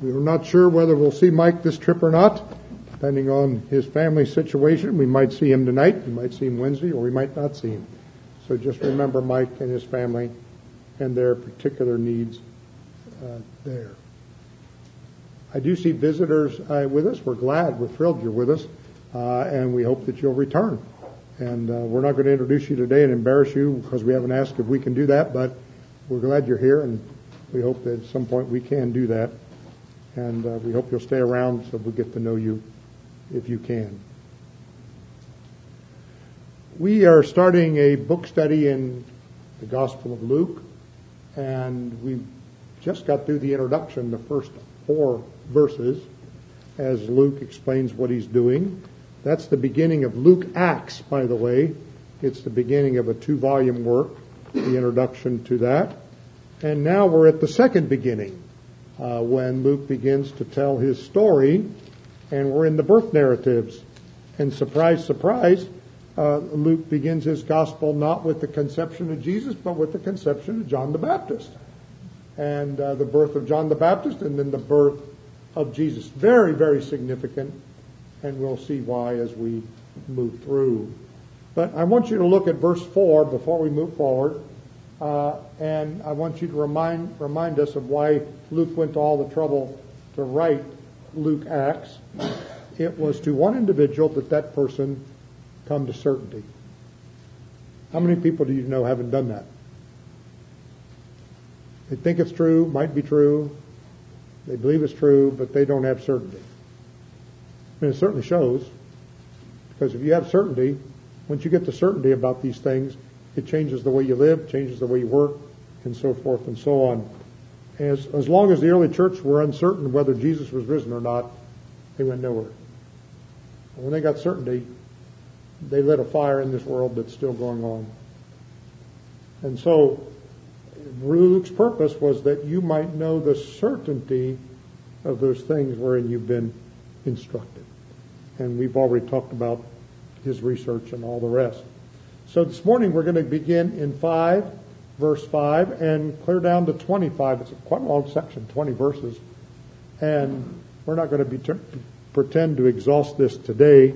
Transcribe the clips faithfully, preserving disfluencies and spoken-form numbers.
We're not sure whether we'll see Mike this trip or not. Depending on his family situation, we might see him tonight, we might see him Wednesday, or we might not see him. So just remember Mike and his family and their particular needs uh, there. I do see visitors uh, with us. We're glad, we're thrilled you're with us, uh, and we hope that you'll return. And uh, we're not going to introduce you today and embarrass you because we haven't asked if we can do that, but we're glad you're here, and we hope that at some point we can do that. And uh, we hope you'll stay around so we get to know you if you can. We are starting a book study in the Gospel of Luke, and we just got through the introduction, the first four verses, as Luke explains what he's doing. That's the beginning of Luke Acts, by the way. It's the beginning of a two-volume work, the introduction to that. And now we're at the second beginning, uh, when Luke begins to tell his story, and we're in the birth narratives. And surprise, surprise, uh, Luke begins his gospel not with the conception of Jesus, but with the conception of John the Baptist. And uh, the birth of John the Baptist, and then the birth of Jesus. Very, very significant, and we'll see why as we move through. But I want you to look at verse four before we move forward. Uh, and I want you to remind remind us of why Luke went to all the trouble to write Luke Acts. It was to one individual that that person come to certainty. How many people do you know haven't done that? They think it's true, might be true, they believe it's true, but they don't have certainty. I mean, it certainly shows, because if you have certainty, once you get the certainty about these things, it changes the way you live, changes the way you work, and so forth and so on. As, as long as the early church were uncertain whether Jesus was risen or not, they went nowhere. And when they got certainty, they lit a fire in this world that's still going on. And so, Luke's purpose was that you might know the certainty of those things wherein you've been instructed. And we've already talked about his research and all the rest. So this morning we're going to begin in five, verse five, and clear down to twenty-five. It's quite a long section, twenty verses. And we're not going to be t- pretend to exhaust this today,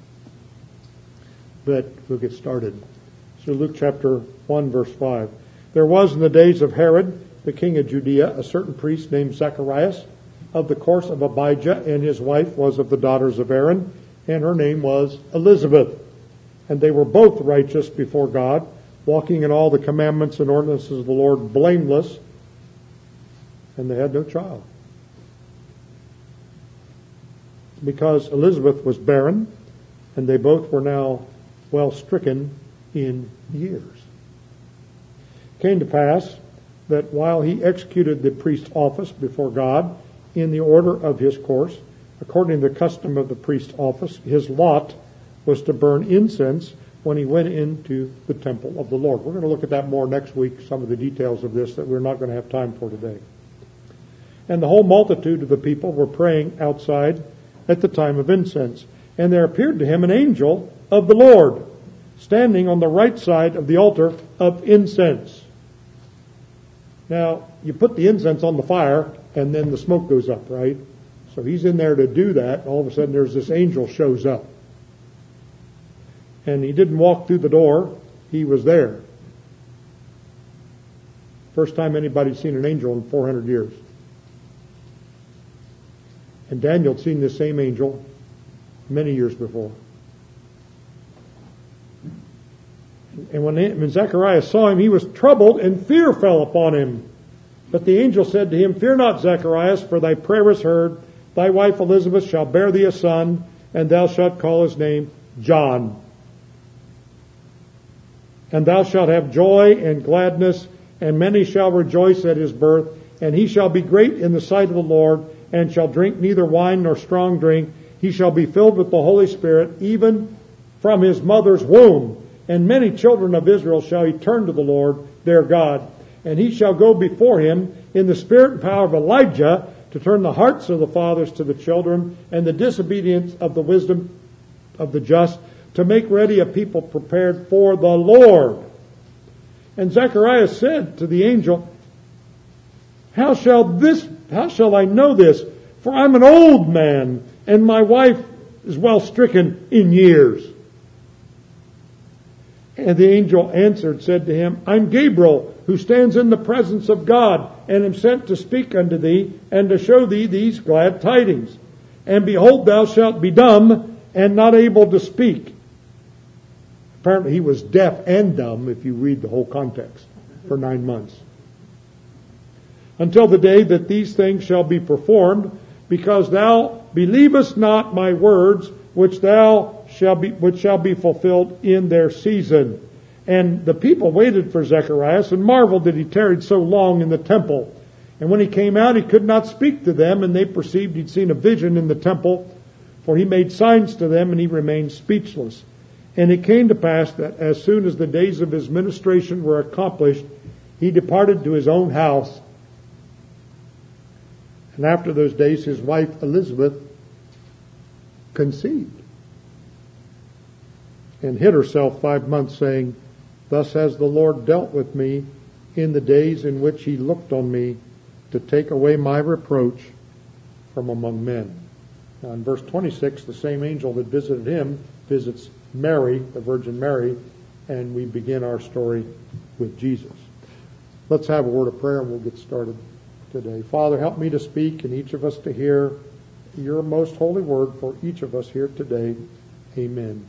but we'll get started. So Luke chapter one, verse five. There was in the days of Herod, the king of Judea, a certain priest named Zacharias, of the course of Abijah, and his wife was of the daughters of Aaron, and her name was Elizabeth. And they were both righteous before God, walking in all the commandments and ordinances of the Lord blameless, and they had no child. Because Elizabeth was barren, and they both were now well stricken in years. It came to pass that while he executed the priest's office before God in the order of his course, according to the custom of the priest's office, his lot was to burn incense when he went into the temple of the Lord. We're going to look at that more next week, some of the details of this that we're not going to have time for today. And the whole multitude of the people were praying outside at the time of incense. And there appeared to him an angel of the Lord, standing on the right side of the altar of incense. Now, you put the incense on the fire, and then the smoke goes up, right? So he's in there to do that, and all of a sudden there's this angel shows up. And he didn't walk through the door, he was there. First time anybody's seen an angel in four hundred years. And Daniel had seen this same angel many years before. And when, when Zacharias saw him, he was troubled, and fear fell upon him. But the angel said to him, Fear not, Zacharias, for thy prayer is heard. Thy wife Elizabeth shall bear thee a son, and thou shalt call his name John. And thou shalt have joy and gladness, and many shall rejoice at his birth. And he shall be great in the sight of the Lord, and shall drink neither wine nor strong drink. He shall be filled with the Holy Spirit, even from his mother's womb. And many children of Israel shall he turn to the Lord their God. And he shall go before him in the spirit and power of Elijah, to turn the hearts of the fathers to the children, and the disobedience of the wisdom of the just, to make ready a people prepared for the Lord. And Zacharias said to the angel, How shall this, how shall I know this? For I'm an old man, and my wife is well stricken in years. And the angel answered, said to him, I'm Gabriel, who stands in the presence of God, and am sent to speak unto thee, and to show thee these glad tidings. And behold, thou shalt be dumb, and not able to speak. Apparently he was deaf and dumb, if you read the whole context, for nine months. Until the day that these things shall be performed, because thou believest not my words, which thou shall be, which shall be fulfilled in their season. And the people waited for Zacharias and marveled that he tarried so long in the temple. And when he came out, he could not speak to them, and they perceived he'd seen a vision in the temple, for he made signs to them, and he remained speechless. And it came to pass that as soon as the days of his ministration were accomplished, he departed to his own house. And after those days, his wife Elizabeth conceived and hid herself five months, saying, Thus has the Lord dealt with me in the days in which he looked on me to take away my reproach from among men. Now in verse twenty-six, the same angel that visited him visits Mary, the Virgin Mary, and we begin our story with Jesus. Let's have a word of prayer and we'll get started today. Father, help me to speak and each of us to hear your most holy word for each of us here today. Amen.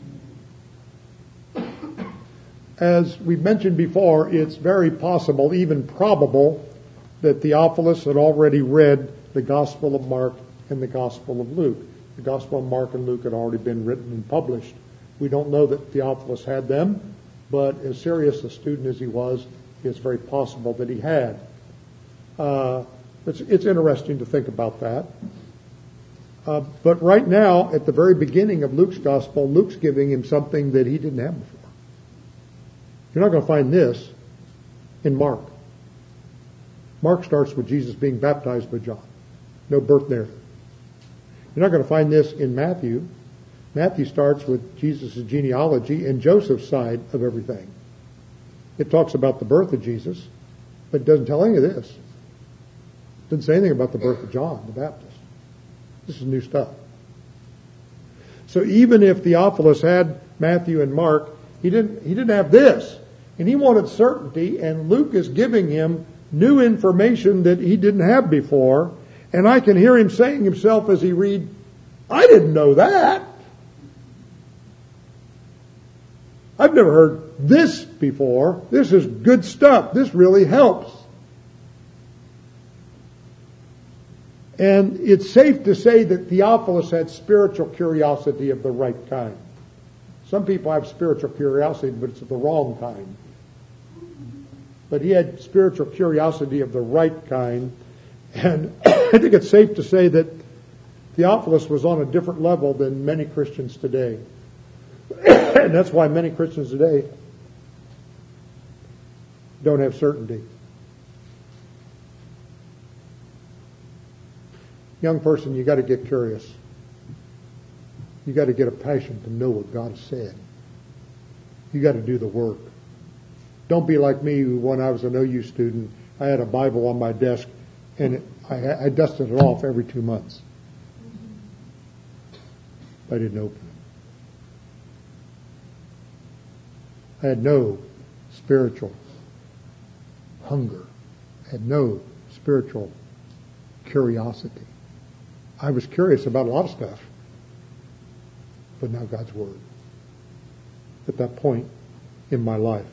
As we mentioned before, it's very possible, even probable, that Theophilus had already read the Gospel of Mark and the Gospel of Luke. The Gospel of Mark and Luke had already been written and published. We don't know that Theophilus had them, but as serious a student as he was, it's very possible that he had. Uh, it's, it's interesting to think about that. Uh, but right now, at the very beginning of Luke's Gospel, Luke's giving him something that he didn't have before. You're not going to find this in Mark. Mark starts with Jesus being baptized by John. No birth narrative. You're not going to find this in Matthew. Matthew starts with Jesus' genealogy and Joseph's side of everything. It talks about the birth of Jesus, but it doesn't tell any of this. It doesn't say anything about the birth of John the Baptist. This is new stuff. So even if Theophilus had Matthew and Mark, he didn't, he didn't have this. And he wanted certainty, and Luke is giving him new information that he didn't have before. And I can hear him saying himself as he read, I didn't know that. I've never heard this before. This is good stuff. This really helps. And it's safe to say that Theophilus had spiritual curiosity of the right kind. Some people have spiritual curiosity, but it's of the wrong kind. But he had spiritual curiosity of the right kind. And I think it's safe to say that Theophilus was on a different level than many Christians today. And that's why many Christians today don't have certainty. Young person, you got to get curious. You got to get a passion to know what God has said. You got to do the work. Don't be like me, who when I was an O U student, I had a Bible on my desk, and it, I, I dusted it off every two months. I didn't open it. I had no spiritual hunger. I had no spiritual curiosity. I was curious about a lot of stuff, but not God's Word at that point in my life.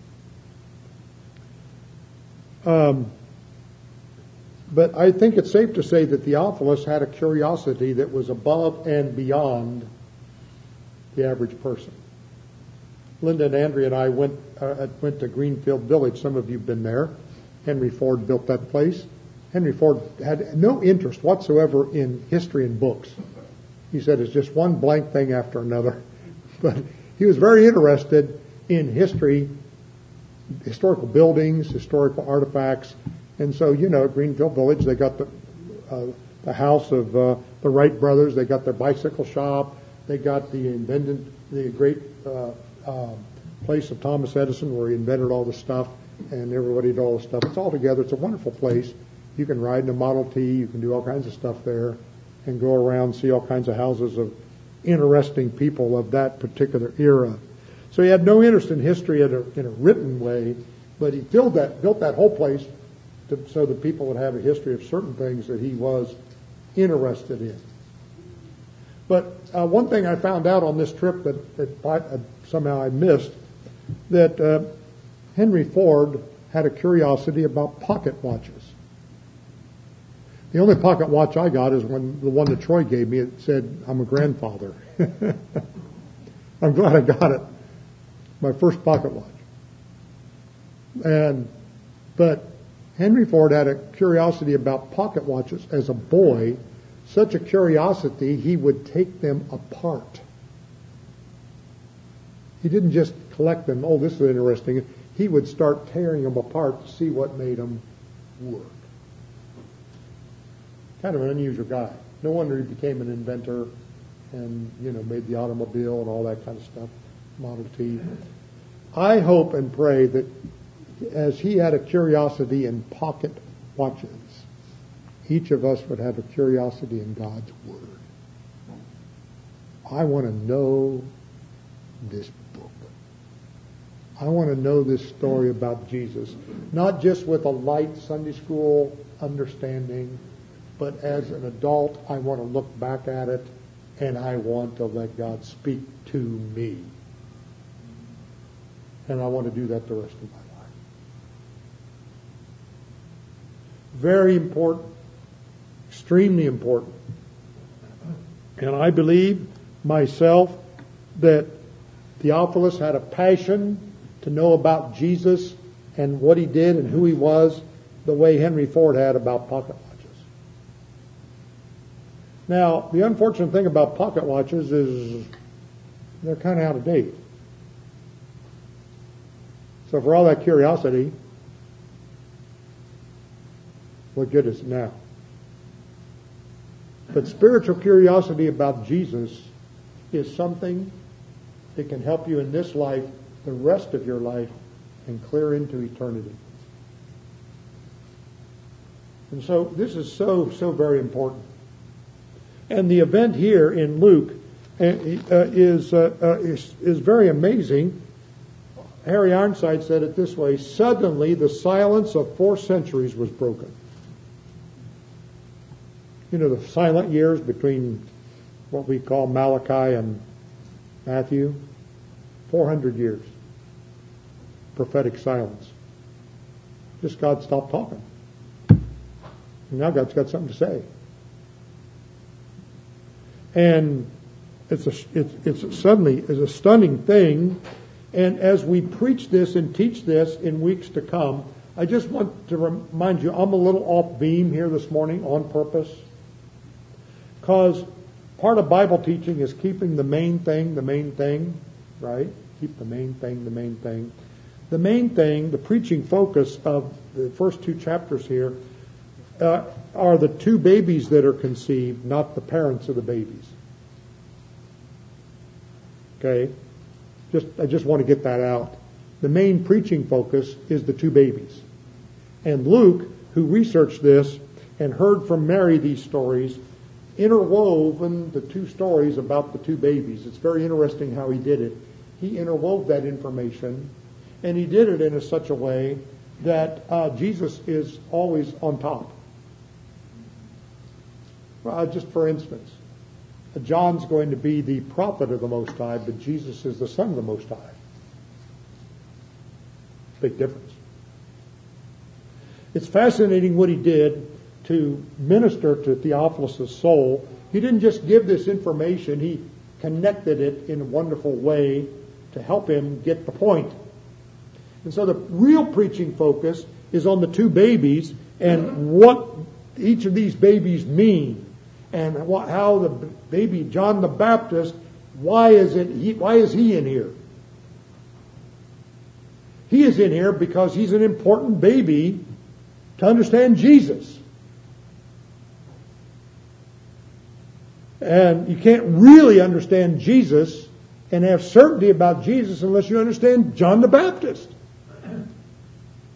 Um, but I think it's safe to say that Theophilus had a curiosity that was above and beyond the average person. Linda and Andrea and I went uh, went to Greenfield Village. Some of you have been there. Henry Ford built that place. Henry Ford had no interest whatsoever in history and books. He said it's just one blank thing after another. But he was very interested in history, historical buildings, historical artifacts. And so, you know, at Greenfield Village, they got the uh, the house of uh, the Wright brothers. They got their bicycle shop. They got the invented, the great uh, uh, place of Thomas Edison where he invented all this stuff. and everybody did all the stuff. It's all together. It's a wonderful place. You can ride in a Model T. You can do all kinds of stuff there and go around, see all kinds of houses of interesting people of that particular era. So he had no interest in history in a, in a written way, but he filled that, built that whole place to, so that people would have a history of certain things that he was interested in. But uh, one thing I found out on this trip that, that I, uh, somehow I missed, that uh, Henry Ford had a curiosity about pocket watches. The only pocket watch I got is when the one that Troy gave me. It said, "I'm a grandfather." I'm glad I got it. My first pocket watch. And, but Henry Ford had a curiosity about pocket watches as a boy, such a curiosity he would take them apart. He didn't just collect them, oh, this is interesting. He would start tearing them apart to see what made them work. Kind of an unusual guy. No wonder he became an inventor and, you know, made the automobile and all that kind of stuff, Model T. I hope and pray that as he had a curiosity in pocket watches, each of us would have a curiosity in God's Word. I want to know this book. I want to know this story about Jesus, not just with a light Sunday school understanding, but as an adult, I want to look back at it and I want to let God speak to me. And I want to do that the rest of my life. Very important. Extremely important. And I believe myself that Theophilus had a passion to know about Jesus and what he did and who he was, the way Henry Ford had about pocket watches. Now, the unfortunate thing about pocket watches is they're kind of out of date. So for all that curiosity, what good is it now? But spiritual curiosity about Jesus is something that can help you in this life, the rest of your life, and clear into eternity. And so this is so, so very important. And the event here in Luke uh, is, uh, uh, is, is very amazing. Harry Ironside said it this way: suddenly the silence of four centuries was broken. You know, the silent years between what we call Malachi and Matthew, four hundred years. Prophetic silence. Just God stopped talking. And now God's got something to say. And it's a, it's, it's suddenly is a stunning thing. And as we preach this and teach this in weeks to come, I just want to remind you, I'm a little off beam here this morning on purpose. Because part of Bible teaching is keeping the main thing, the main thing, right? Keep the main thing, the main thing. The main thing, the preaching focus of the first two chapters here, uh, are the two babies that are conceived, not the parents of the babies. Okay? Just, I just want to get that out. The main preaching focus is the two babies. And Luke, who researched this and heard from Mary these stories, interwoven the two stories about the two babies. It's very interesting how he did it. He interwove that information, and he did it in a, such a way that uh, Jesus is always on top. Uh, just for instance, John's going to be the prophet of the Most High, but Jesus is the Son of the Most High. Big difference. It's fascinating what he did to minister to Theophilus' soul. He didn't just give this information, he connected it in a wonderful way to help him get the point. And so the real preaching focus is on the two babies and what each of these babies mean, and what, how the baby John the Baptist, why is it he, why is he in here? He is in here because he's an important baby to understand Jesus. And you can't really understand Jesus and have certainty about Jesus unless you understand John the Baptist.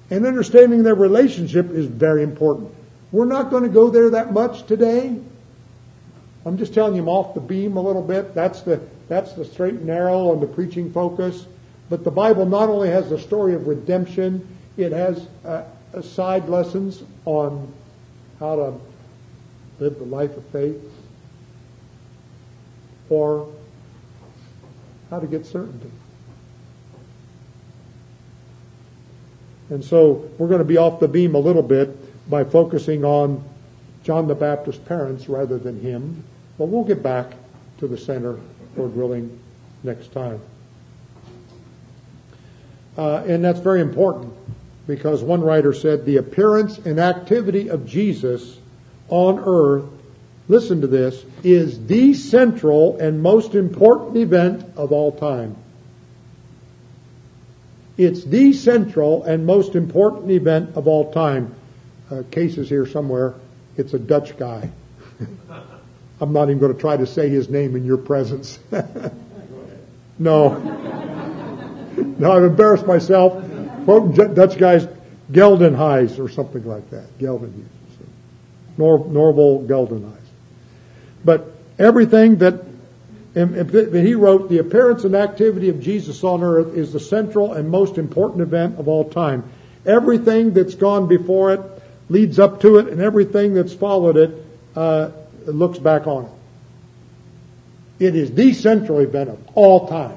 And understanding their relationship is very important. We're not going to go there that much today. I'm just telling you I'm off the beam a little bit. That's the that's the straight and narrow and the preaching focus. But the Bible not only has the story of redemption, it has uh, side lessons on how to live the life of faith or how to get certainty. And so we're going to be off the beam a little bit by focusing on John the Baptist's parents rather than him. But we'll get back to the center, Lord willing, next time. Uh, and that's very important because one writer said the appearance and activity of Jesus on earth, listen to this, is the central and most important event of all time. It's the central and most important event of all time. Uh, Case is here somewhere. It's a Dutch guy. I'm not even going to try to say his name in your presence. No. No, I've embarrassed myself. Quoting Dutch guys, Geldenhuis or something like that. Geldenhuis. Nor, Norval Geldenhuis. But everything that, that he wrote, the appearance and activity of Jesus on earth is the central and most important event of all time. Everything that's gone before it leads up to it, and everything that's followed it uh, looks back on it. It is the central event of all time.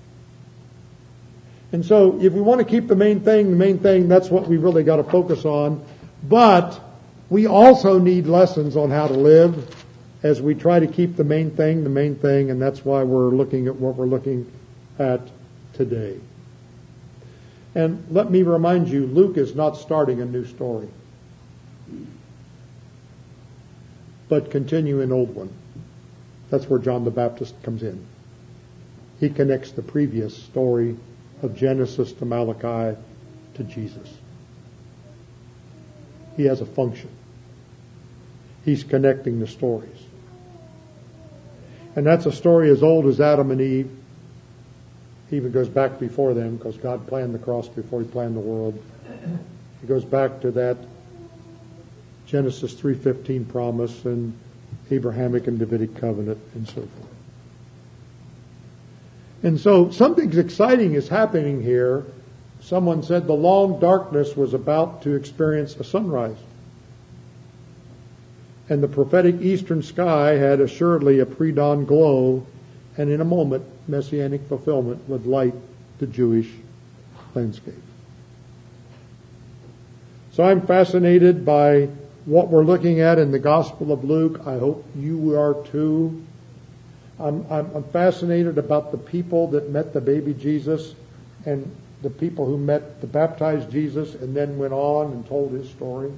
And so if we want to keep the main thing, the main thing, that's what we really got to focus on. But we also need lessons on how to live as we try to keep the main thing, the main thing, and that's why we're looking at what we're looking at today. And let me remind you, Luke is not starting a new story, but continue an old one. That's where John the Baptist comes in. He connects the previous story of Genesis to Malachi to Jesus. He has a function. He's connecting the stories. And that's a story as old as Adam and Eve. He even goes back before them because God planned the cross before he planned the world. He goes back to that Genesis three fifteen promise and Abrahamic and Davidic covenant and so forth. And so something exciting is happening here. Someone said the long darkness was about to experience a sunrise. And the prophetic eastern sky had assuredly a pre-dawn glow, and in a moment, messianic fulfillment would light the Jewish landscape. So I'm fascinated by what we're looking at in the Gospel of Luke. I hope you are too. I'm, I'm, I'm fascinated about the people that met the baby Jesus and the people who met the baptized Jesus and then went on and told his story.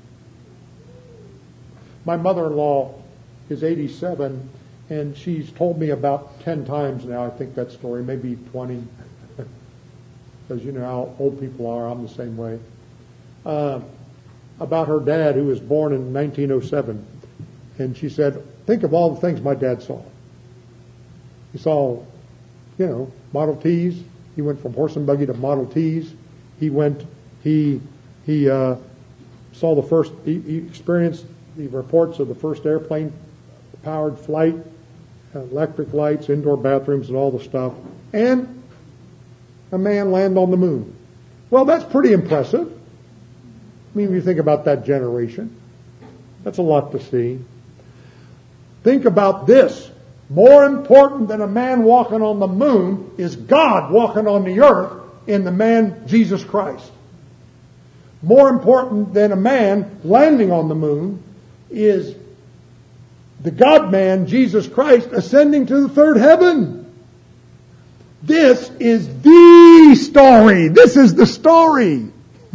My mother-in-law is eighty-seven, and she's told me about ten times now, I think, that story, maybe twenty. Because you know how old people are, I'm the same way. Uh, about her dad, who was born in nineteen oh seven. And she said, think of all the things my dad saw. He saw, you know, Model Ts. He went from horse and buggy to Model Ts. He went, he, he uh, saw the first, he, he experienced the reports of the first airplane-powered flight, uh, electric lights, indoor bathrooms, and all the stuff. And a man land on the moon. Well, that's pretty impressive. I mean, when you think about that generation, that's a lot to see. Think about this. More important than a man walking on the moon is God walking on the earth in the man Jesus Christ. More important than a man landing on the moon is the God-man, Jesus Christ, ascending to the third heaven. This is the story. This is the story.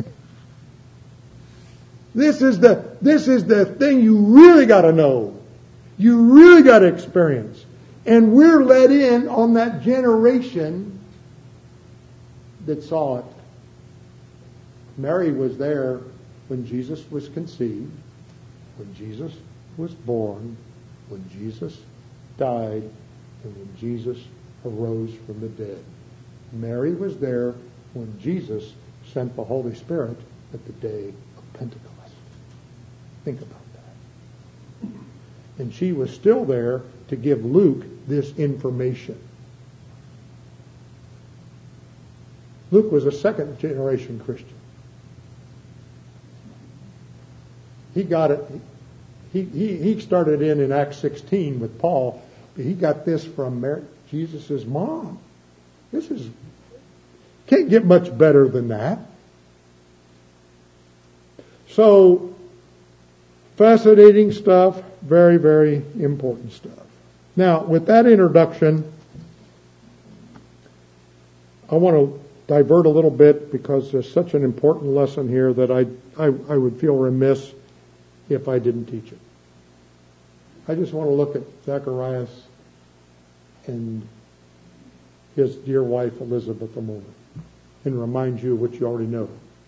This is the, this is the thing you really got to know. You really got to experience. And we're let in on that generation that saw it. Mary was there when Jesus was conceived, when Jesus was born, when Jesus died, and when Jesus arose from the dead. Mary was there when Jesus sent the Holy Spirit at the day of Pentecost. Think about that. And she was still there to give Luke this information. Luke was a second generation Christian. He got it. He, he, he started in in Acts sixteen with Paul, but he got this from Mary, Jesus' mom. This is, can't get much better than that. So, fascinating stuff, very, very important stuff. Now, with that introduction, I want to divert a little bit because there's such an important lesson here that I, I, I would feel remiss if I didn't teach it. I just want to look at Zacharias and his dear wife Elizabeth a moment and remind you what you already know.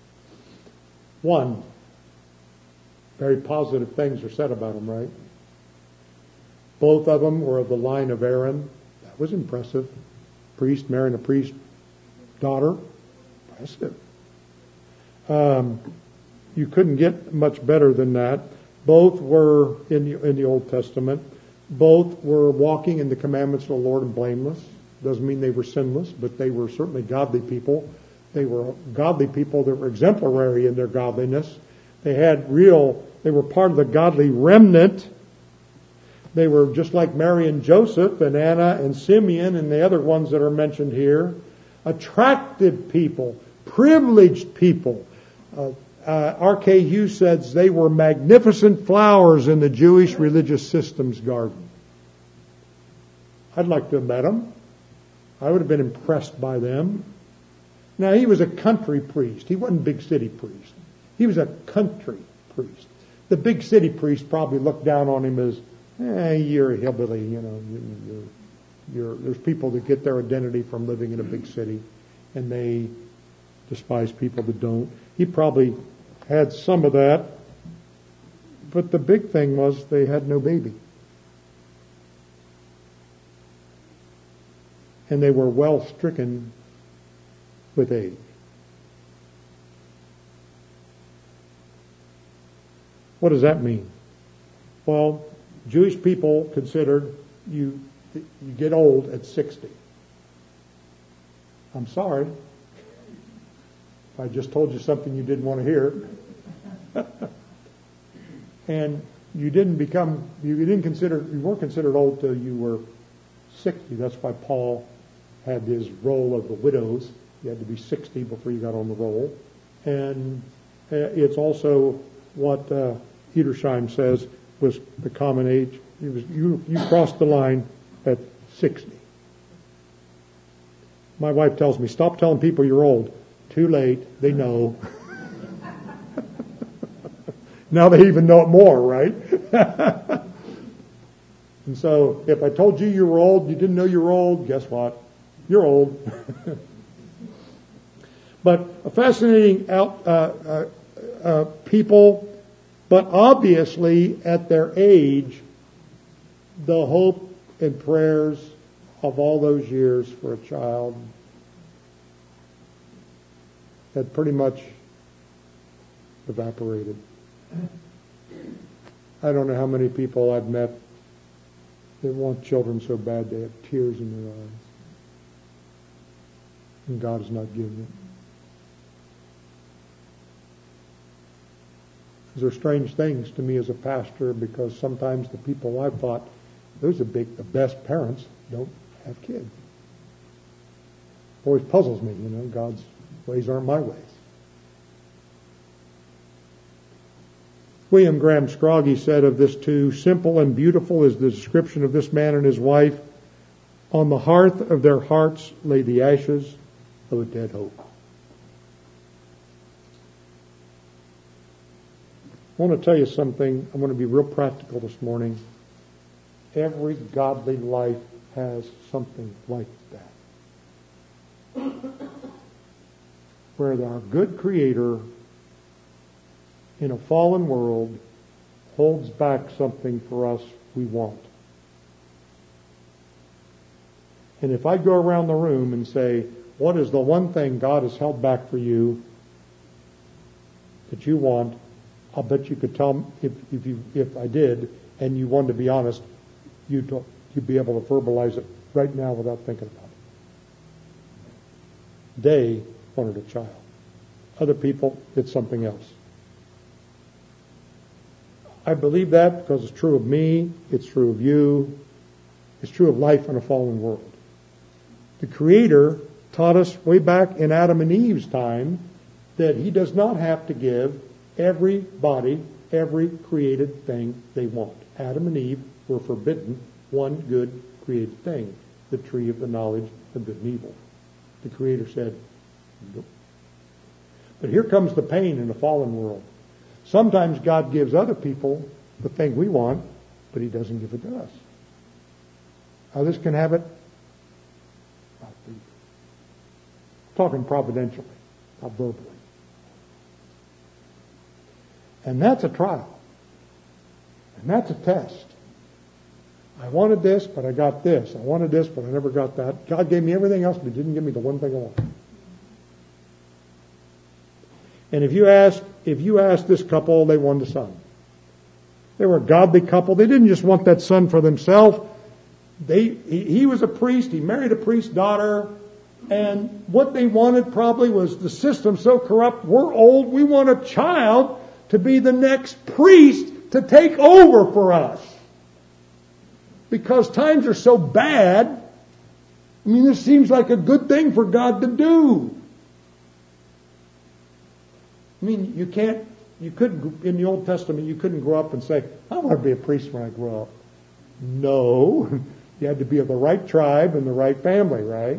One, very positive things are said about them, right? Both of them were of the line of Aaron. That was impressive. Priest marrying a priest daughter. Impressive. Um, you couldn't get much better than that. Both were in the, in the Old Testament. Both were walking in the commandments of the Lord and blameless. Doesn't mean they were sinless, but they were certainly godly people. They were godly people that were exemplary in their godliness. They had real, they were part of the godly remnant. They were just like Mary and Joseph and Anna and Simeon and the other ones that are mentioned here. Attractive people, privileged people. Uh, uh, R K Hughes says they were magnificent flowers in the Jewish religious system's garden. I'd like to have met them. I would have been impressed by them. Now, he was a country priest. He wasn't a big city priest. He was a country priest. The big city priest probably looked down on him as, eh, you're a hillbilly, you know. You're, you're, there's people that get their identity from living in a big city, and they despise people that don't. He probably had some of that, but the big thing was they had no baby. And they were well stricken with age. What does that mean? Well, Jewish people considered you you get old at sixty. I'm sorry if I just told you something you didn't want to hear. And you didn't become you didn't consider you weren't considered old till you were sixty. That's why Paul had his roll of the widows. You had to be sixty before you got on the roll. And it's also what uh, Edersheim says was the common age. It was, you, you crossed the line at sixty. My wife tells me, stop telling people you're old. Too late. They know. Now they even know it more, right? And so if I told you you were old, you didn't know you were old, guess what? You're old. But a fascinating out, uh, uh, uh, people, but obviously at their age, the hope and prayers of all those years for a child had pretty much evaporated. I don't know how many people I've met that want children so bad they have tears in their eyes. And God is not giving it. These are strange things to me as a pastor because sometimes the people I've thought, those are big, the best parents don't have kids. It always puzzles me, you know, God's ways aren't my ways. William Graham Scroggie said of this too, simple and beautiful is the description of this man and his wife. On the hearth of their hearts lay the ashes of a dead hope. I want to tell you something. I'm going to be real practical this morning. Every godly life has something like that. Where our good Creator in a fallen world holds back something for us we want. And if I go around the room and say, what is the one thing God has held back for you? that you want, I'll bet you could tell me if, if you if I did, and you wanted to be honest, you'd, you'd be able to verbalize it right now without thinking about it. They wanted a child. Other people, it's something else. I believe that because it's true of me, it's true of you, it's true of life in a fallen world. The Creator taught us way back in Adam and Eve's time that He does not have to give everybody every created thing they want. Adam and Eve were forbidden one good created thing, the tree of the knowledge of good and evil. The Creator said, nope. But here comes the pain in the fallen world. Sometimes God gives other people the thing we want, but He doesn't give it to us. Others can have it. I'm talking providentially, not verbally. And that's a trial. And that's a test. I wanted this, but I got this. I wanted this, but I never got that. God gave me everything else, but He didn't give me the one thing I wanted. And if you ask, if you ask this couple, they wanted a son. They were a godly couple. They didn't just want that son for themselves. They, he, he was a priest. He married a priest's daughter. And what they wanted probably was the system so corrupt. We're old. We want a child to be the next priest to take over for us. Because times are so bad. I mean, this seems like a good thing for God to do. I mean, you can't, you couldn't, in the Old Testament, you couldn't grow up and say, I want to be a priest when I grow up. No. You had to be of the right tribe and the right family, right?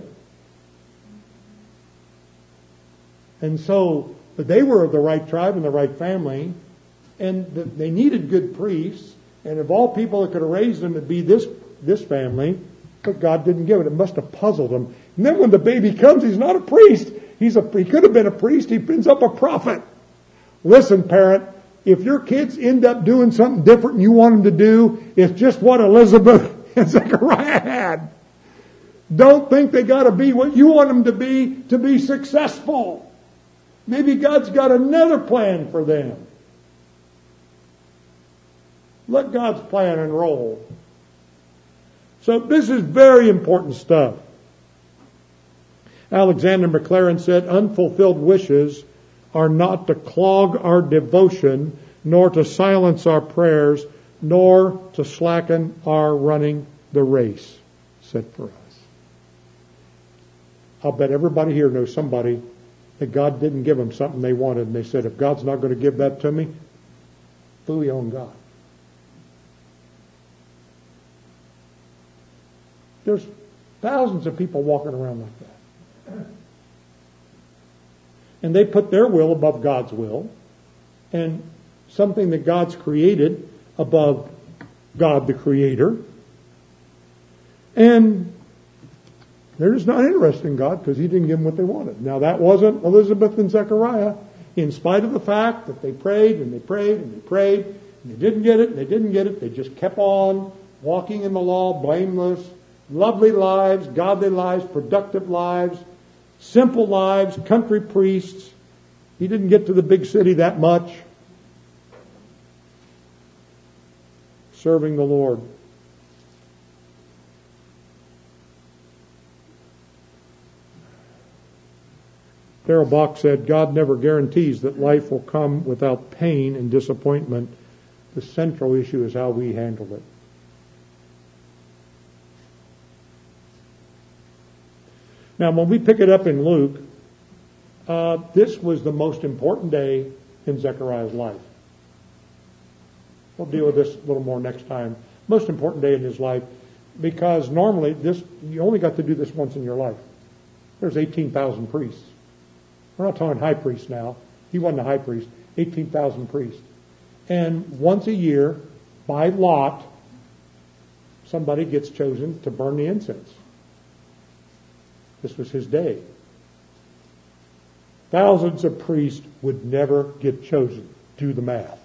And so, but they were of the right tribe and the right family, and they needed good priests, and of all people that could have raised them to be this, this family, but God didn't give it. It must have puzzled them. And then when the baby comes, he's not a priest. He's a, he could have been a priest. He ends up a prophet. Listen, parent, if your kids end up doing something different than you want them to do, it's just what Elizabeth and Zechariah had. Don't think they got to be what you want them to be to be successful. Maybe God's got another plan for them. Let God's plan unroll. So this is very important stuff. Alexander Maclaren said, unfulfilled wishes are not to clog our devotion, nor to silence our prayers, nor to slacken our running the race set for us. I'll bet everybody here knows somebody that God didn't give them something they wanted, and they said, if God's not going to give that to me, phooey on God. There's thousands of people walking around like that. And they put their will above God's will, and something that God's created above God the Creator. And they're just not interested in God because He didn't give them what they wanted. Now that wasn't Elizabeth and Zechariah, in spite of the fact that they prayed and they prayed and they prayed, and they didn't get it, and they didn't get it. They just kept on walking in the law, blameless, lovely lives, godly lives, productive lives, simple lives, country priests. He didn't get to the big city that much. Serving the Lord. Darrell Bock said, God never guarantees that life will come without pain and disappointment. The central issue is how we handle it. Now, when we pick it up in Luke, uh, this was the most important day in Zechariah's life. We'll deal with this a little more next time. Most important day in his life, because normally this you only got to do this once in your life. There's eighteen thousand priests. We're not talking high priests now. He wasn't a high priest. eighteen thousand priests. And once a year, by lot, somebody gets chosen to burn the incense. This was his day. Thousands of priests would never get chosen. Do the math.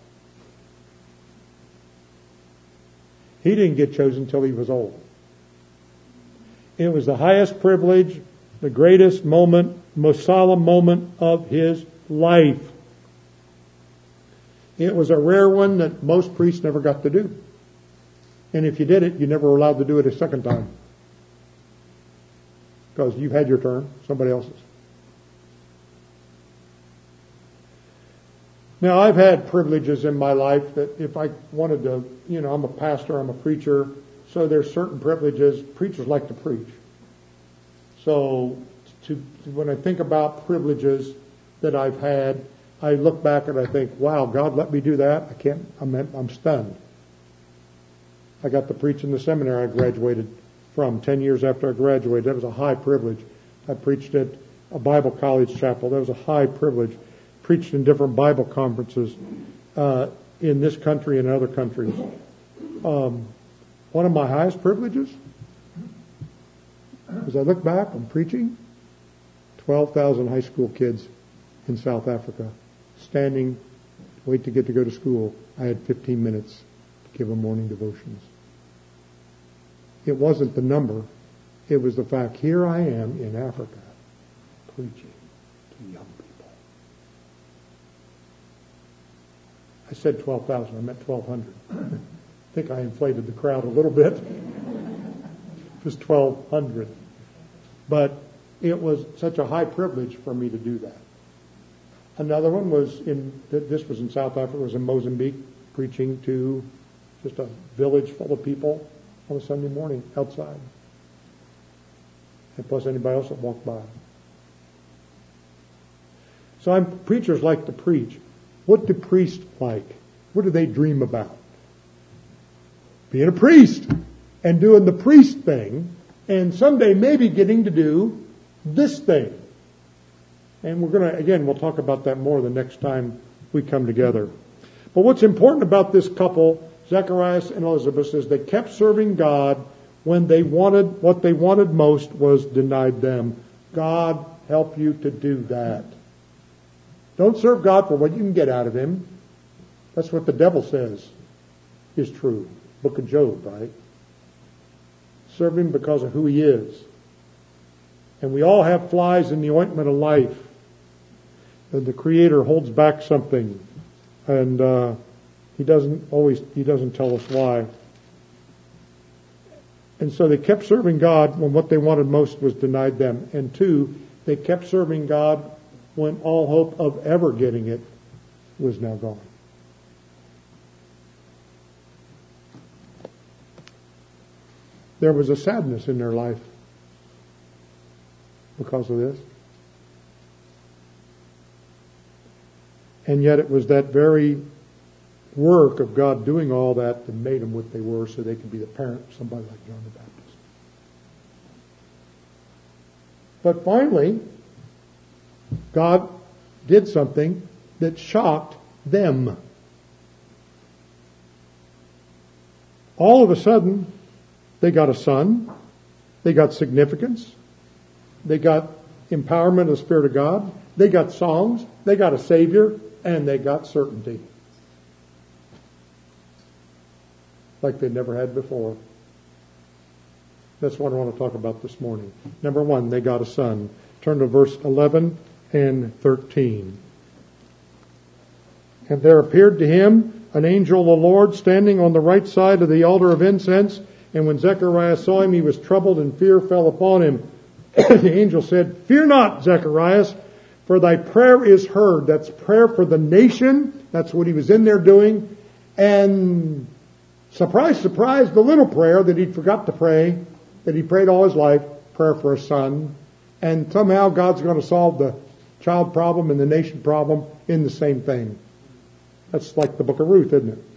He didn't get chosen until he was old. It was the highest privilege, the greatest moment, most solemn moment of his life. It was a rare one that most priests never got to do. And if you did it, you never were allowed to do it a second time. Because you've had your turn, somebody else's. Now, I've had privileges in my life that if I wanted to, you know, I'm a pastor, I'm a preacher, so there's certain privileges. Preachers like to preach. So to, when I think about privileges that I've had, I look back and I think, wow, God let me do that. I can't, I'm, I'm stunned. I got to preach in the seminary I graduated from ten years after I graduated. That was a high privilege. I preached at a Bible college chapel. That was a high privilege. Preached in different Bible conferences uh, in this country and other countries. Um, one of my highest privileges, as I look back, I'm preaching twelve thousand high school kids in South Africa, standing, wait to get to go to school. I had fifteen minutes to give them morning devotions. It wasn't the number. It was the fact, here I am in Africa preaching to young people. I said twelve thousand. I meant twelve hundred. I think I inflated the crowd a little bit. It was twelve hundred. But it was such a high privilege for me to do that. Another one was in, this was in South Africa, was in Mozambique, preaching to just a village full of people on a Sunday morning outside. And plus anybody else that walked by. So I'm, preachers like to preach. What do priests like? What do they dream about? Being a priest and doing the priest thing, and someday maybe getting to do this thing. And we're going to, again, we'll talk about that more the next time we come together. But what's important about this couple, Zacharias and Elizabeth, is they kept serving God when they wanted, what they wanted most was denied them. God help you to do that. Don't serve God for what you can get out of Him. That's what the devil says is true. Book of Job, right? Serve Him because of who He is. And we all have flies in the ointment of life. And the Creator holds back something. And uh, He doesn't always, He doesn't tell us why. And so they kept serving God when what they wanted most was denied them. And two, they kept serving God when all hope of ever getting it was now gone. There was a sadness in their life because of this. And yet it was that very work of God doing all that that made them what they were so they could be the parent of somebody like John the Baptist. But finally, God did something that shocked them. All of a sudden, they got a son. They got significance. They got empowerment of the Spirit of God. They got songs. They got a Savior. And they got certainty. Like they never had before. That's what I want to talk about this morning. Number one, they got a son. Turn to verse eleven and thirteen. And there appeared to him an angel of the Lord standing on the right side of the altar of incense. And when Zechariah saw him, he was troubled, and fear fell upon him. The angel said, "Fear not, Zacharias, for thy prayer is heard." That's prayer for the nation. That's what he was in there doing. And surprise, surprise, the little prayer that he'd forgot to pray, that he prayed all his life, prayer for a son. And somehow God's going to solve the child problem and the nation problem in the same thing. That's like the book of Ruth, isn't it?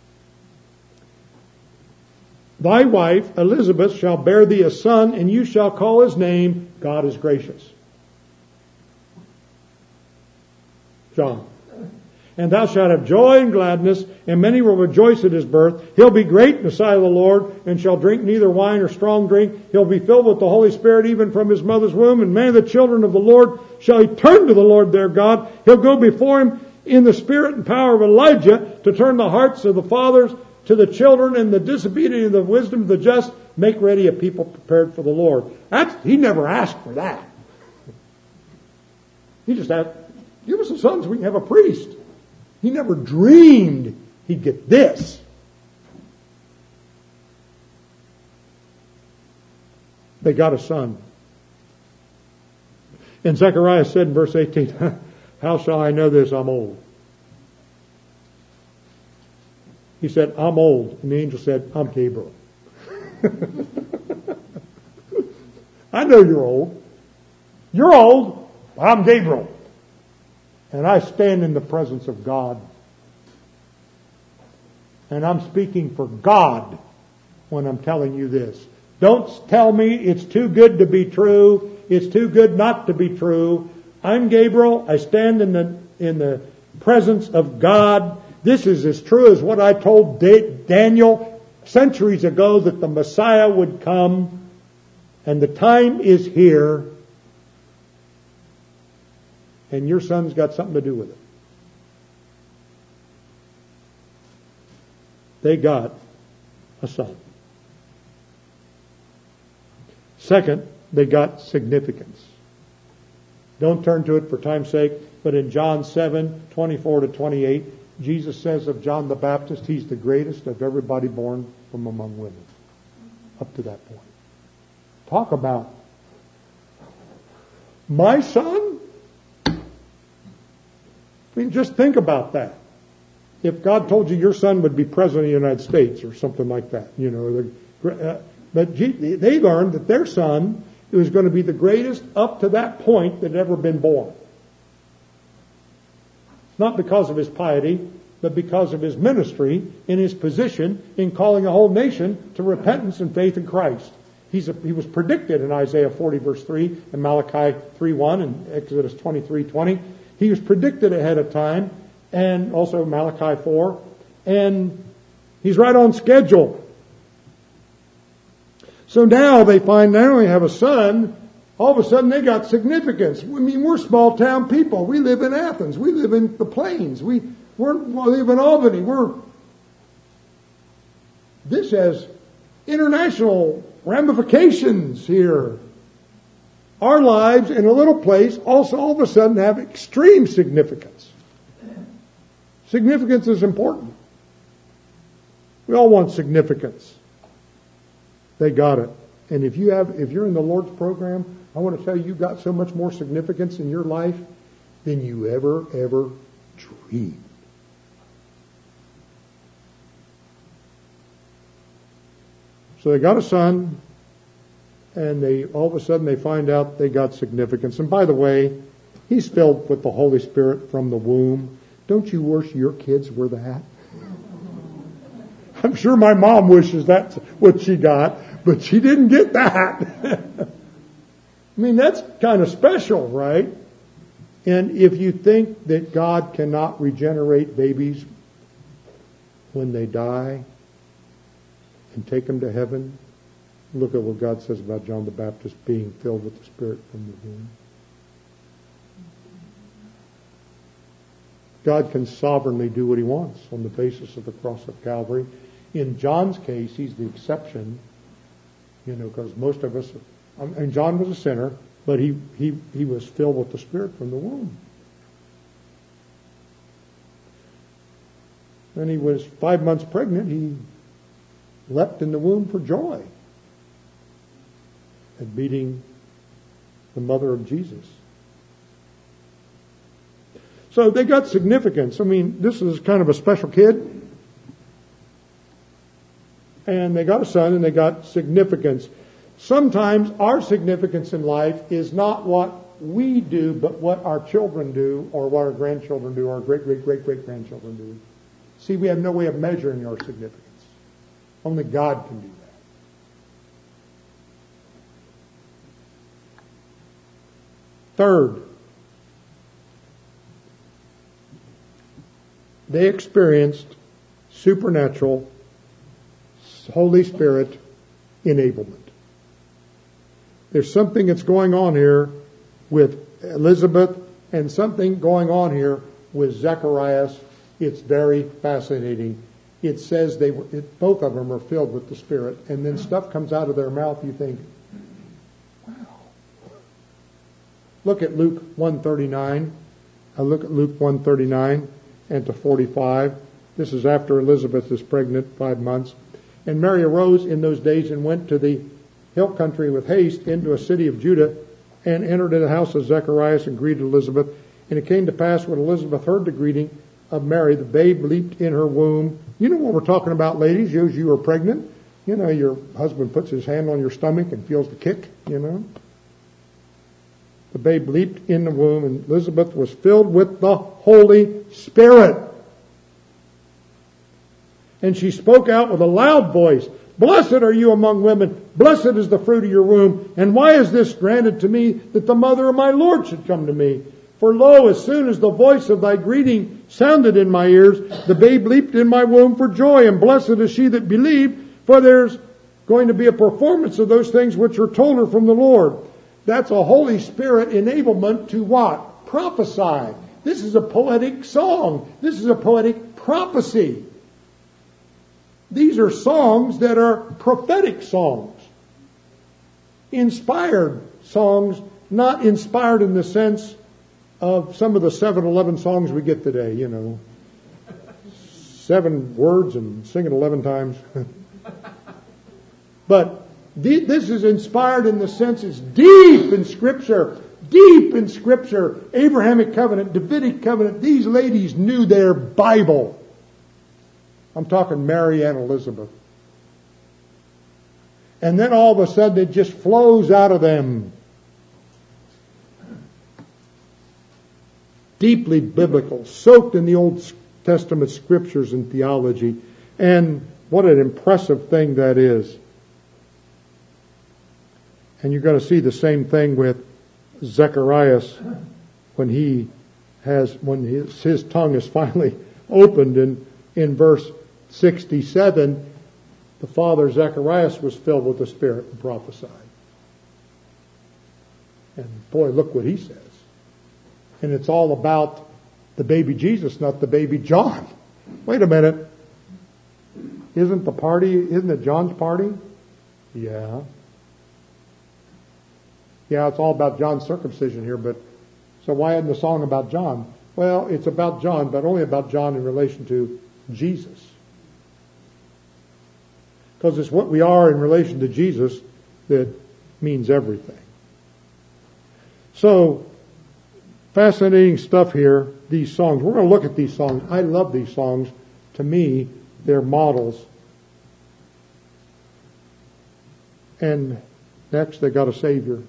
Thy wife, Elizabeth, shall bear thee a son, and you shall call his name, God is gracious. John. And thou shalt have joy and gladness, and many will rejoice at his birth. He'll be great in the sight of the Lord, and shall drink neither wine or strong drink. He'll be filled with the Holy Spirit even from his mother's womb, and many of the children of the Lord shall turn to the Lord their God. He'll go before him in the spirit and power of Elijah to turn the hearts of the fathers to the children, and the disobedient of the wisdom of the just, make ready a people prepared for the Lord. That's, he never asked for that. He just asked, give us a son so we can have a priest. He never dreamed he'd get this. They got a son. And Zechariah said in verse eighteen, how shall I know this? I'm old. He said, I'm old. And the angel said, I'm Gabriel. I know you're old. You're old. I'm Gabriel. And I stand in the presence of God. And I'm speaking for God when I'm telling you this. Don't tell me it's too good to be true. It's too good not to be true. I'm Gabriel. I stand in the in the presence of God. This is as true as what I told Daniel centuries ago, that the Messiah would come. And the time is here. And your son's got something to do with it. They got a son. Second, they got significance. Don't turn to it for time's sake, but in John seven, twenty-four to twenty-eight, Jesus says of John the Baptist, he's the greatest of everybody born from among women. Up to that point. Talk about my son? I mean, just think about that. If God told you your son would be president of the United States or something like that, you know, the, uh, but they learned that their son was going to be the greatest up to that point that had ever been born. Not because of his piety, but because of his ministry and his position in calling a whole nation to repentance and faith in Christ. He's a, he was predicted in Isaiah forty verse three and Malachi three one and Exodus twenty-three twenty. He was predicted ahead of time, and also Malachi four, and he's right on schedule. So now they find not only have a son, all of a sudden they got significance. I mean, we're small town people. We live in Athens. We live in the plains. We we're, we live in Albany. We're this has international ramifications here. Our lives in a little place also all of a sudden have extreme significance. Significance is important. We all want significance. They got it. And if you have, if you're in the Lord's program, I want to tell you, you've got so much more significance in your life than you ever, ever dreamed. So they got a son, and they all of a sudden they find out they got significance. And by the way, he's filled with the Holy Spirit from the womb. Don't you wish your kids were that? I'm sure my mom wishes that's what she got, but she didn't get that. I mean, that's kind of special, right? And if you think that God cannot regenerate babies when they die and take them to heaven, look at what God says about John the Baptist being filled with the Spirit from the womb. God can sovereignly do what he wants on the basis of the cross of Calvary. In John's case, he's the exception, you know, because most of us, I mean, John was a sinner, but he, he, he was filled with the Spirit from the womb. When he was five months pregnant, he leapt in the womb for joy at meeting the mother of Jesus. So they got significance. I mean, this is kind of a special kid. And they got a son and they got significance. Sometimes our significance in life is not what we do, but what our children do, or what our grandchildren do, or our great, great, great, great grandchildren do. See, we have no way of measuring our significance. Only God can do that. Third, they experienced supernatural Holy Spirit enablement. There's something that's going on here with Elizabeth and something going on here with Zacharias. It's very fascinating. It says they were, it, both of them are filled with the Spirit, and then stuff comes out of their mouth. You think, wow. Look at Luke one thirty-nine. I look at Luke one thirty-nine. and to forty-five. This is after Elizabeth is pregnant, five months. And Mary arose in those days and went to the hill country with haste into a city of Judah, and entered into the house of Zacharias and greeted Elizabeth. And it came to pass when Elizabeth heard the greeting of Mary, the babe leaped in her womb. You know what we're talking about, ladies? You, you are pregnant. You know, your husband puts his hand on your stomach and feels the kick, you know. The babe leaped in the womb, and Elizabeth was filled with the Holy Spirit. And she spoke out with a loud voice, "Blessed are you among women. Blessed is the fruit of your womb. And why is this granted to me, that the mother of my Lord should come to me? For lo, as soon as the voice of thy greeting sounded in my ears, the babe leaped in my womb for joy. And blessed is she that believed, for there's going to be a performance of those things which were told her from the Lord." That's a Holy Spirit enablement to what? Prophesy. This is a poetic song. This is a poetic prophecy. These are songs that are prophetic songs. Inspired songs, not inspired in the sense of some of the seven eleven songs we get today, you know. Seven words and sing it eleven times. But this is inspired in the sense it's deep in Scripture. Deep in Scripture. Abrahamic covenant, Davidic covenant. These ladies knew their Bible. I'm talking Mary and Elizabeth. And then all of a sudden it just flows out of them. Deeply biblical, soaked in the Old Testament scriptures and theology. And what an impressive thing that is. And you're going to see the same thing with Zacharias when he has, when his, his tongue is finally opened in, in verse sixty-seven, the father Zacharias was filled with the Spirit and prophesied. And boy, look what he says. And it's all about the baby Jesus, not the baby John. Wait a minute. Isn't the party, isn't it John's party? Yeah. Yeah, it's all about John's circumcision here, but so why isn't the song about John? Well, it's about John, but only about John in relation to Jesus. Because it's what we are in relation to Jesus that means everything. So, fascinating stuff here, these songs. We're going to look at these songs. I love these songs. To me, they're models. And next, they got a Savior.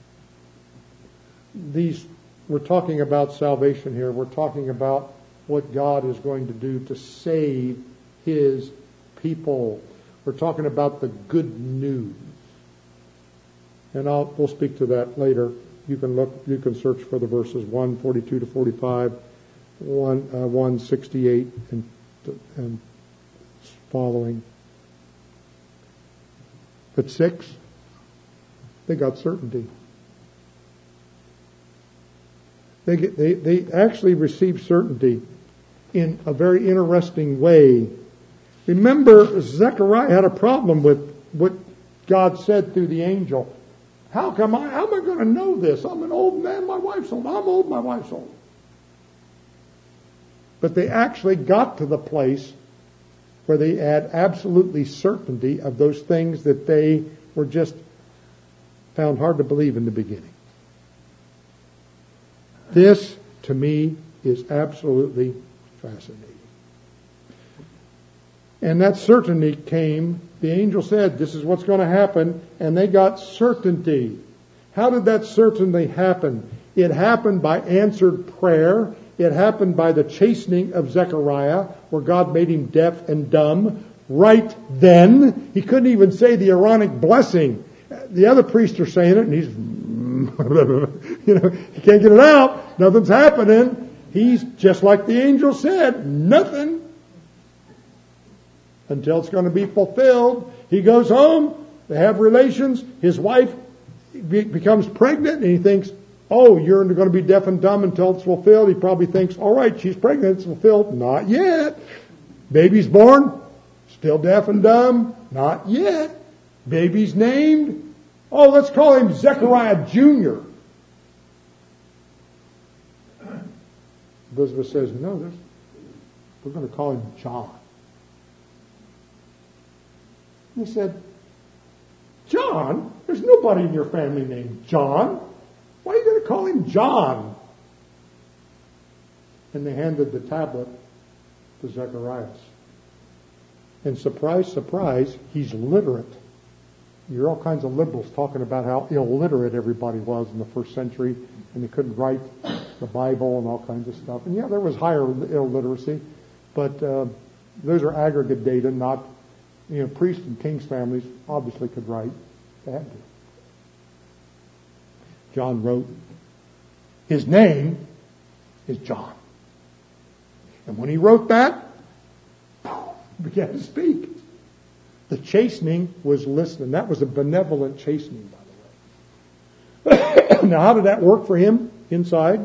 These, we're talking about salvation here. We're talking about what God is going to do to save His people. We're talking about the good news. And I'll, we'll speak to that later. You can look, you can search for the verses one forty-two to forty-five, one, uh, one sixty-eight and, and following. But six, they got certainty. They, get, they, they actually received certainty in a very interesting way. Remember, Zechariah had a problem with what God said through the angel. How come I, how am I going to know this? I'm an old man, my wife's old. I'm old, my wife's old. But they actually got to the place where they had absolutely certainty of those things that they were just found hard to believe in the beginning. This, to me, is absolutely fascinating. And that certainty came, the angel said, this is what's going to happen, and they got certainty. How did that certainty happen? It happened by answered prayer. It happened by the chastening of Zechariah, where God made him deaf and dumb. Right then, he couldn't even say the Aaronic blessing. The other priests are saying it, and he's, you know, he can't get it out. Nothing's happening. He's just like the angel said, nothing. Until it's going to be fulfilled. He goes home, they have relations, his wife be- becomes pregnant, and he thinks, oh, you're going to be deaf and dumb until it's fulfilled. He probably thinks, all right, she's pregnant, it's fulfilled. Not yet. Baby's born, still deaf and dumb. Not yet. Baby's named. Oh, let's call him Zechariah Junior Elizabeth says, no, there's We're going to call him John. And he said, John? There's nobody in your family named John. Why are you going to call him John? And they handed the tablet to Zacharias. And surprise, surprise, he's literate. You hear all kinds of liberals talking about how illiterate everybody was in the first century, and they couldn't write the Bible and all kinds of stuff. And yeah, there was higher illiteracy, but uh, those are aggregate data, not, you know, priests and kings' families obviously could write. They had to. John wrote, his name is John. And when he wrote that, he began to speak. The chastening was listening. That was a benevolent chastening, by the way. Now, how did that work for him inside?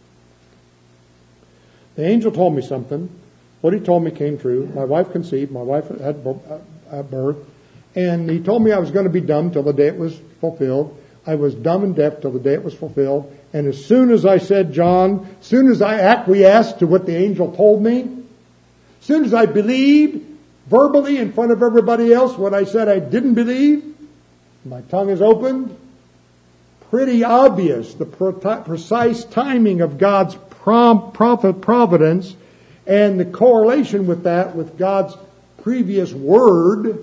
The angel told me something. What he told me came true. My wife conceived. My wife had birth. And he told me I was going to be dumb till the day it was fulfilled. I was dumb and deaf till the day it was fulfilled. And as soon as I said John, as soon as I acquiesced to what the angel told me, as soon as I believed verbally in front of everybody else what I said I didn't believe, my tongue is opened. Pretty obvious the precise timing of God's prom- prophet providence and the correlation with that with God's previous word.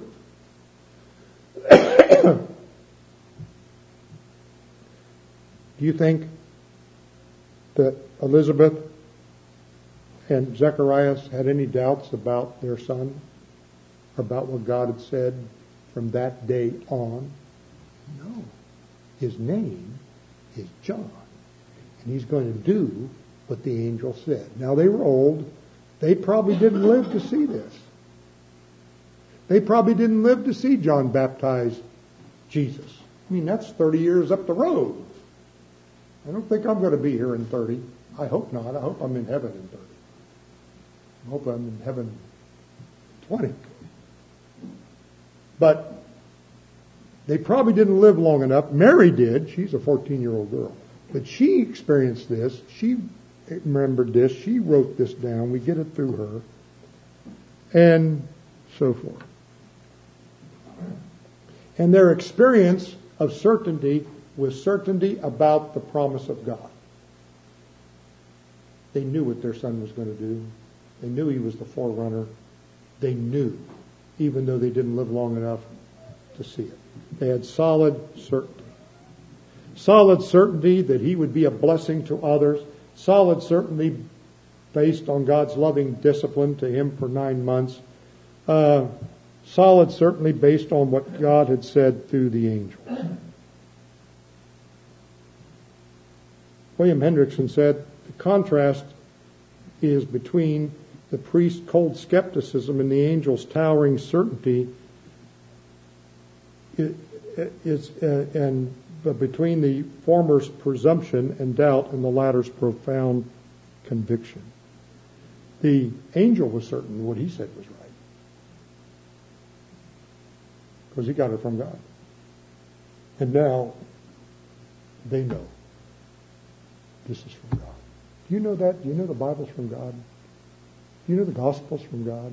Do you think that Elizabeth and Zacharias had any doubts about their son? About what God had said from that day on? No. His name is John. And he's going to do what the angel said. Now, they were old. They probably didn't live to see this. They probably didn't live to see John baptize Jesus. I mean, that's thirty years up the road. I don't think I'm going to be here in thirty. I hope not. I hope I'm in heaven in thirty. I hope I'm in heaven in twenty. But they probably didn't live long enough. Mary did. She's a fourteen-year-old girl. But she experienced this. She remembered this. She wrote this down. We get it through her. And so forth. And their experience of certainty was certainty about the promise of God. They knew what their son was going to do. They knew he was the forerunner. They knew, even though they didn't live long enough to see it. They had solid certainty. Solid certainty that he would be a blessing to others. Solid certainty based on God's loving discipline to him for nine months. Uh, solid certainty based on what God had said through the angel. William Hendrickson said, the contrast is between the priest's cold skepticism and the angel's towering certainty, it, it, it's, uh, and but between the former's presumption and doubt and the latter's profound conviction. The angel was certain what he said was right, because he got it from God. And now they know this is from God. Do you know that? Do you know the Bible's from God? Do you know the Gospel's from God?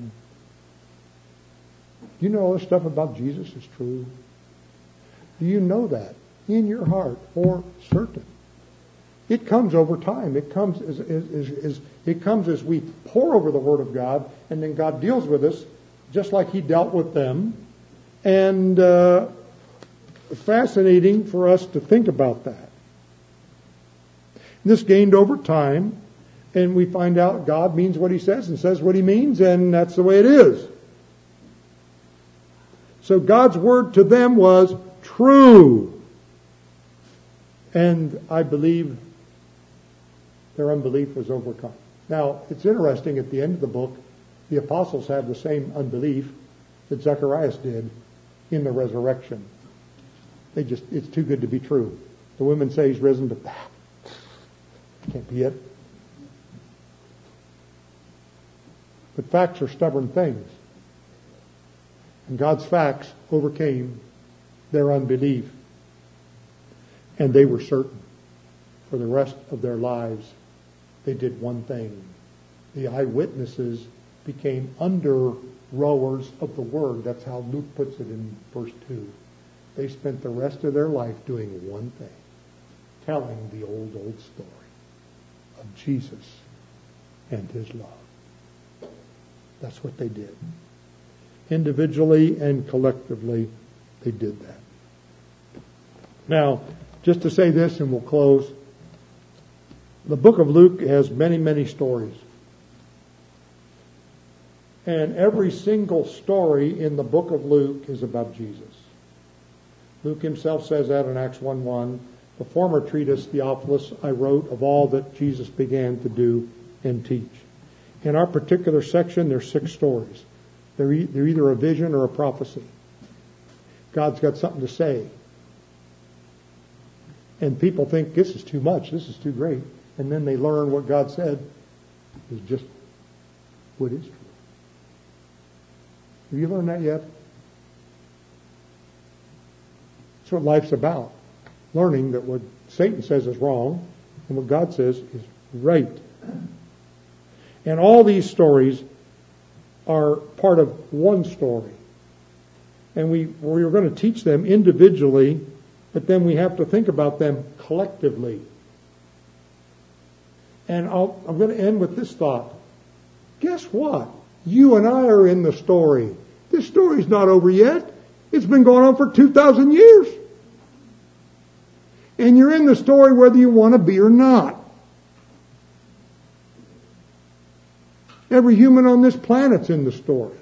Do you know all this stuff about Jesus is true? Do you know that in your heart for certain? It comes over time. It comes as, as, as, as it comes as we pore over the Word of God, and then God deals with us just like He dealt with them. And uh, fascinating for us to think about that. This gained over time, and we find out God means what He says and says what He means, and that's the way it is. So God's word to them was true. And I believe their unbelief was overcome. Now, it's interesting, at the end of the book, the apostles have the same unbelief that Zacharias did in the resurrection. They just, it's too good to be true. The women say He's risen, but that can't be it. But facts are stubborn things. And God's facts overcame their unbelief. And they were certain. For the rest of their lives, they did one thing. The eyewitnesses became under rowers of the Word. That's how Luke puts it in verse two. They spent the rest of their life doing one thing, telling the old, old story of Jesus and His love. That's what they did. Individually and collectively, they did that. Now, just to say this and we'll close. The book of Luke has many, many stories. And every single story in the book of Luke is about Jesus. Luke himself says that in Acts one one. The former treatise, Theophilus, I wrote of all that Jesus began to do and teach. In our particular section, there's six stories. They're, e- they're either a vision or a prophecy. God's got something to say. And people think this is too much, this is too great. And then they learn what God said is just what is true. Have you learned that yet? That's what life's about. Learning that what Satan says is wrong and what God says is right. And all these stories are part of one story. And we, we are going to teach them individually, but then we have to think about them collectively. And I'll, I'm going to end with this thought. Guess what? You and I are in the story. This story's not over yet. It's been going on for two thousand years. And you're in the story whether you want to be or not. Every human on this planet's in the story.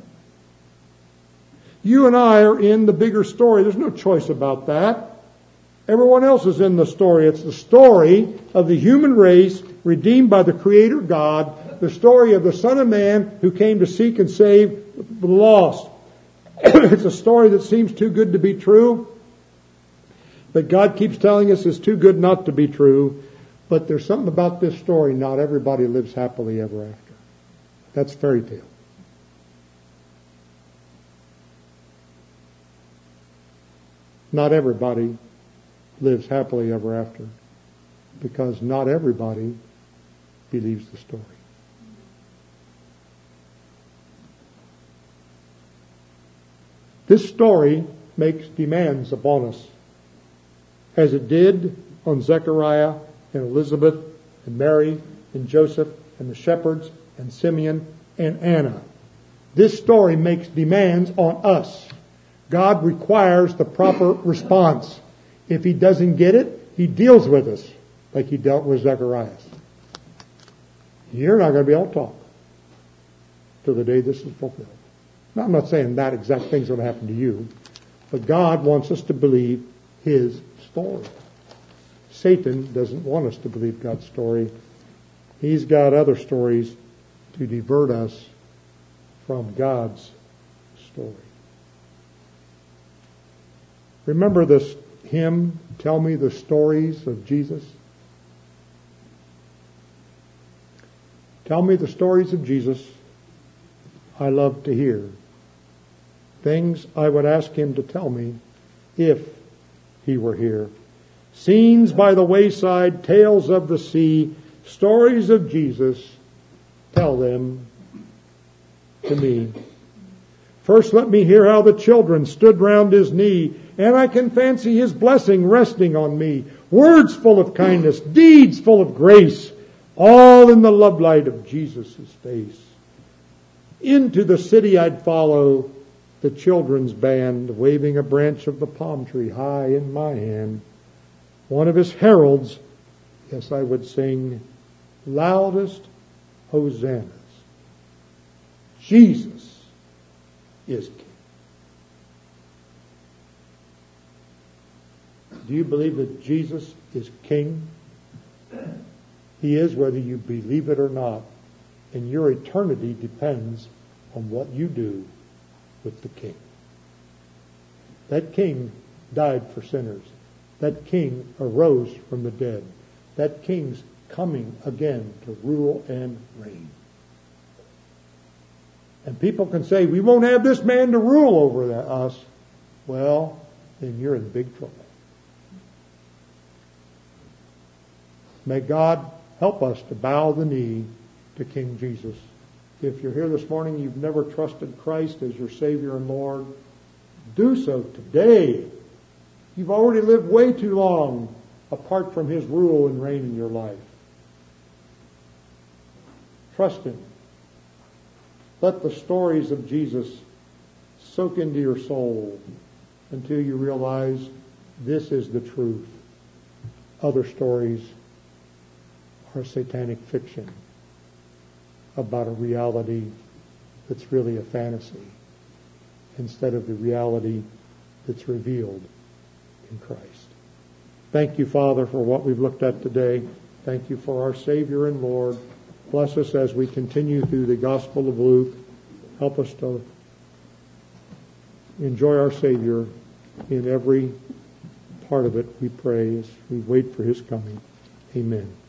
You and I are in the bigger story. There's no choice about that. Everyone else is in the story. It's the story of the human race redeemed by the Creator God, the story of the Son of Man who came to seek and save the lost. It's a story that seems too good to be true, that God keeps telling us is too good not to be true. But there's something about this story. Not everybody lives happily ever after. That's fairy tale. Not everybody lives happily ever after, because not everybody believes the story. This story makes demands upon us, as it did on Zechariah and Elizabeth and Mary and Joseph and the shepherds and Simeon and Anna. This story makes demands on us. God requires the proper response. If He doesn't get it, He deals with us like He dealt with Zechariah. You're not going to be able to talk till the day this is fulfilled. Now, I'm not saying that exact thing's going to happen to you, but God wants us to believe His story. Satan doesn't want us to believe God's story. He's got other stories to divert us from God's story. Remember this hymn, Tell Me the Stories of Jesus? Tell me the stories of Jesus I love to hear. Things I would ask Him to tell me if He were here. Scenes by the wayside, tales of the sea, stories of Jesus, tell them to me. First let me hear how the children stood round His knee, and I can fancy His blessing resting on me. Words full of kindness, deeds full of grace, all in the love light of Jesus' face. Into the city I'd follow, the children's band, waving a branch of the palm tree high in my hand. One of His heralds, yes, I would sing loudest hosannas. Jesus is King. Do you believe that Jesus is King? He is, whether you believe it or not. And your eternity depends on what you do with the King. That King died for sinners. That King arose from the dead. That King's coming again to rule and reign. And people can say, we won't have this man to rule over us. Well, then you're in big trouble. May God help us to bow the knee to King Jesus If you're here this morning, you've never trusted Christ as your Savior and Lord, do so today. You've already lived way too long apart from His rule and reign in your life. Trust Him. Let the stories of Jesus soak into your soul until you realize this is the truth. Other stories are satanic fiction about a reality that's really a fantasy instead of the reality that's revealed in Christ. Thank you, Father, for what we've looked at today. Thank you for our Savior and Lord. Bless us as we continue through the Gospel of Luke. Help us to enjoy our Savior in every part of it, we pray, as we wait for His coming. Amen.